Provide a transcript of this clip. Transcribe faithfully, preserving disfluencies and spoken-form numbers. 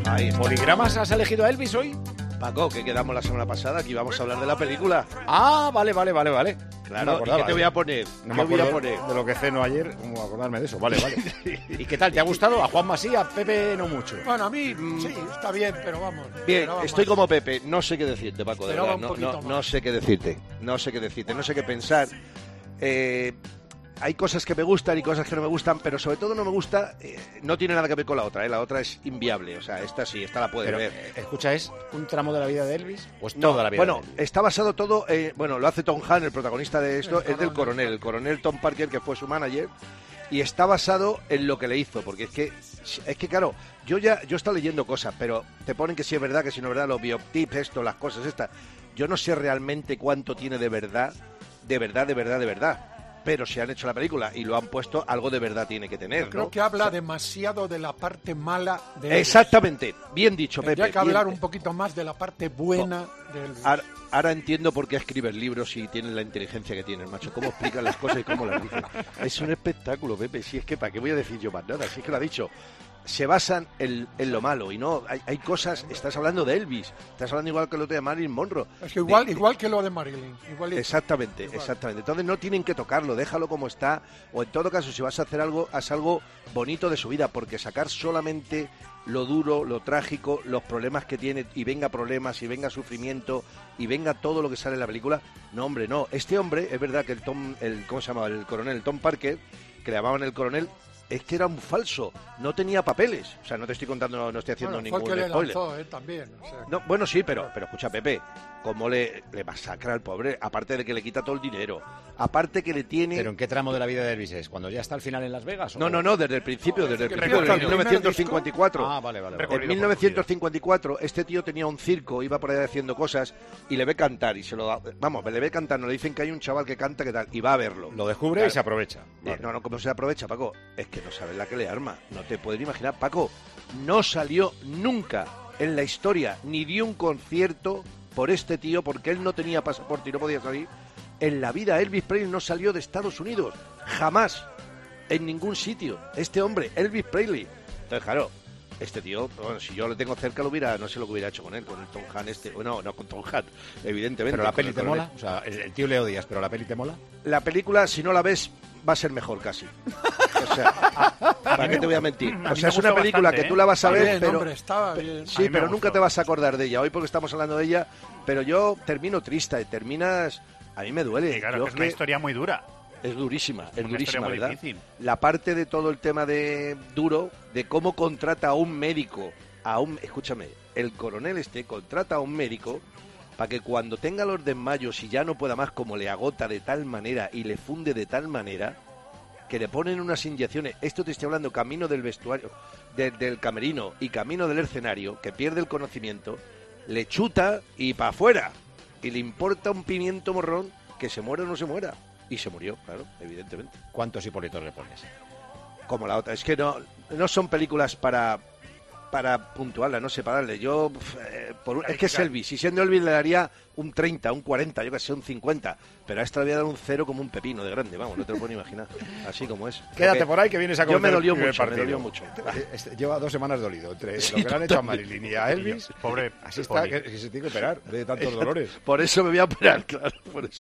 Ahí está. ¿Poligramas has elegido a Elvis hoy? Paco, que quedamos la semana pasada, que íbamos a hablar de la película. Ah, vale, vale, vale, vale. Claro, ¿y qué te voy a poner? No ¿Qué me voy a acuerdo poner? de lo que ceno ayer, como acordarme de eso. Vale, vale. ¿Y qué tal? ¿Te ha gustado? A Juanma sí, a Pepe no mucho. Bueno, a mí sí, está bien, pero vamos. Bien, esperaba estoy más. como Pepe, no sé qué decirte, Paco, de Esperaba verdad, un no, poquito no, más. no sé qué decirte, no sé qué decirte, no sé qué pensar. Eh, hay cosas que me gustan y cosas que no me gustan, pero sobre todo no me gusta, eh, no tiene nada que ver con la otra, ¿eh? La otra es inviable, o sea, esta sí, esta la puede Pero, ver. eh, escucha, ¿es un tramo de la vida de Elvis? ¿O es No, toda la vida bueno, de Elvis? está basado todo, eh, bueno, lo hace Tom Hanks, el protagonista de esto, El es del coronel, el coronel Tom Parker, que fue su manager, y está basado en lo que le hizo, porque es que, es que claro, yo ya, yo he estado leyendo cosas, pero te ponen que si es verdad, que si no es verdad, los biotips, esto, las cosas estas, yo no sé realmente cuánto tiene de verdad, de verdad, de verdad, de verdad, pero si han hecho la película y lo han puesto, algo de verdad tiene que tener, Yo creo ¿no? que habla O sea, demasiado de la parte mala de Elvis. exactamente, bien dicho, Tendría Pepe. que hablar bien- un poquito más de la parte buena de Elvis. Ahora, ahora entiendo por qué escribes libros y tienes la inteligencia que tienes, macho. Cómo explicas las cosas y cómo las dices. Es un espectáculo, Pepe. Si es que, ¿para qué voy a decir yo más nada? Si es que lo ha dicho. Se basan en, en lo malo y no, hay, hay cosas, estás hablando de Elvis, estás hablando igual que lo de Marilyn Monroe. Es que igual, De- de- igual que lo de Marilyn. Igualito. Exactamente, Igual. exactamente. Entonces no tienen que tocarlo, déjalo como está, o en todo caso, si vas a hacer algo, haz algo bonito de su vida, porque sacar solamente lo duro, lo trágico, los problemas que tiene, y venga problemas, y venga sufrimiento, y venga todo lo que sale en la película, no, hombre, no. Este hombre, es verdad que el Tom, el, ¿cómo se llama? El coronel Tom Parker, que le llamaban el coronel, es que era un falso, no tenía papeles. O sea, no te estoy contando, no, no estoy haciendo Bueno, fue el ningún que le spoiler. lanzó, eh, también. O sea, No, bueno, sí, pero, pero escucha, Pepe, cómo le, le masacra al pobre, aparte de que le quita todo el dinero, aparte que le tiene... ¿Pero en qué tramo de la vida de Elvis es? ¿Cuando ya está al final en Las Vegas? ¿o No, cómo? no, no, desde el principio, desde el que principio, empieza en el mil primer novecientos cincuenta y cuatro. Ah, vale, vale. vale. En Recorrido mil novecientos cincuenta y cuatro este tío tenía un circo, iba por ahí haciendo cosas y le ve cantar y se lo da, vamos, le ve cantar, no le dicen que hay un chaval que canta que tal y va a verlo. Lo descubre Claro. y se aprovecha. Eh, Vale. No, no, ¿cómo se aprovecha, Paco? Es que no sabes la que le arma, no te puedes imaginar, Paco, no salió nunca en la historia ni dio un concierto por este tío porque él no tenía pasaporte y no podía salir. En la vida Elvis Presley no salió de Estados Unidos, jamás, en ningún sitio. Este hombre, Elvis Presley. Entonces, claro, este tío, bueno, si yo le tengo cerca, lo hubiera, no sé lo que hubiera hecho con él, con el Tom Hanks este. Bueno, no con Tom Hanks, evidentemente. ¿Pero la con peli el te coronel. mola? O sea, el, el tío le odias, pero la peli te mola. La película, si no la ves, va a ser mejor casi. O sea, ¿para qué te voy a mentir? A O mí sea, me es una gustó película bastante, que tú ¿eh? la vas a Está ver, bien, pero... hombre, estaba bien. A Sí, mí me pero gustó. nunca te vas a acordar de ella. Hoy porque estamos hablando de ella, pero yo termino triste, terminas... A mí me duele. Sí, claro, Yo que es una que- historia muy dura. es durísima, es Una durísima, historia muy ¿verdad? difícil. La parte de todo el tema de duro, de cómo contrata a un médico, a un... Escúchame, el coronel este contrata a un médico para que cuando tenga los desmayos y ya no pueda más, como le agota de tal manera y le funde de tal manera, que le ponen unas inyecciones, esto te estoy hablando camino del vestuario, de- del camerino y camino del escenario, que pierde el conocimiento, le chuta y para afuera, y le importa un pimiento morrón que se muera o no se muera. Y se murió, claro, evidentemente. ¿Cuántos Hipólitos le pones? Como la otra. Es que no, no son películas para para puntuarla, no sé, para darle. Yo, eh, por un- es que es Elvis. Y siendo Elvis le daría un treinta, un cuarenta, yo que sé, un cincuenta. Pero a esta le voy a dar un cero como un pepino de grande, vamos, no te lo puedo ni imaginar. Así como es. Quédate Porque por ahí que vienes a Yo me comentar dolió el primer mucho, me partido. dolió mucho. Eh, este, lleva dos semanas dolido entre Sí, lo que le han hecho a totalmente. Marilyn y a Elvis. Pobre Así está, Poli. que, que se tiene que operar de tantos dolores. Por eso me voy a operar, claro, por eso.